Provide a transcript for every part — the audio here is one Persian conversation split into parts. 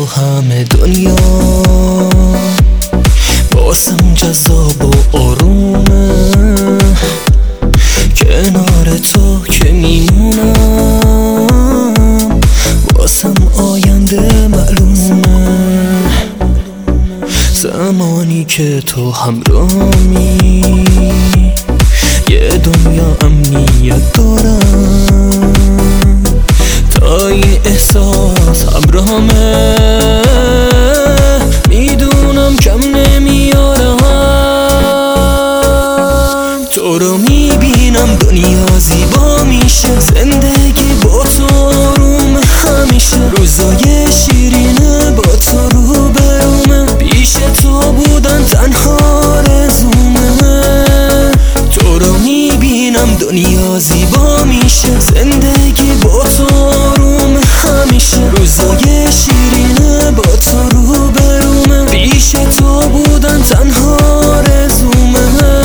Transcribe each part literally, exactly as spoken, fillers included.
همه دنیا باسم جذاب و آرومه، کنار تو که میمونم واسم آینده معلومه. زمانی که تو همراهمی یه دنیا امنیت دارم، تا این احساس همراهمه میدونم کم نمیارم. تو رو میبینم دنیا زیبا میشه، زندگی با تو آروم همیشه، روزای شیرینه با تو رو برومه، پیش تو بودن تنها آرزومه. تو رو میبینم دنیا زیبا میشه، زندگی با تو آروم همیشه، روزای شیرینه با تو رو برومه، پیش تو بودن تنها آرزومه.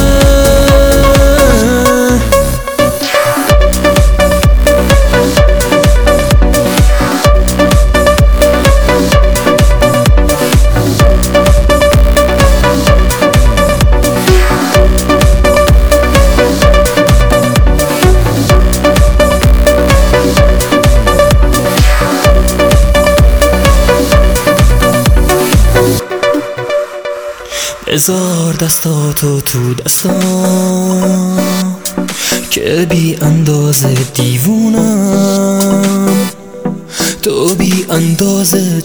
بذار دستاتو تو دستام که بی اندازه دیوونم، تو بی اندازه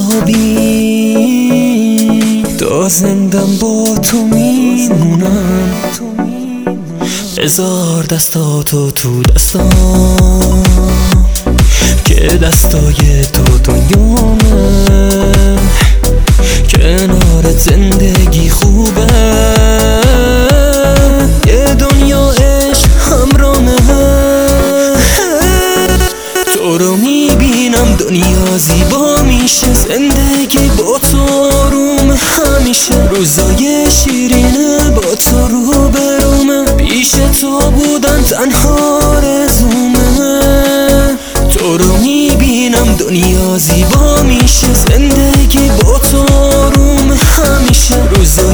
جذابی، تا زندم با تو میمونم. بذار دستاتو تو دستام که دستای تو دنیامه، کنارت زندگی خوبه، یه دنیا عشق همراهمه. تو رو میبینم دنیا زیبا میشه، زندگی با تو آروم همیشه، روزای شیرینه با تو رو برومه، پیش تو بودن تنها آرزومه. تو رو میبینم دنیا زیبا میشه، زندگی با تو آروم همیشه، روزای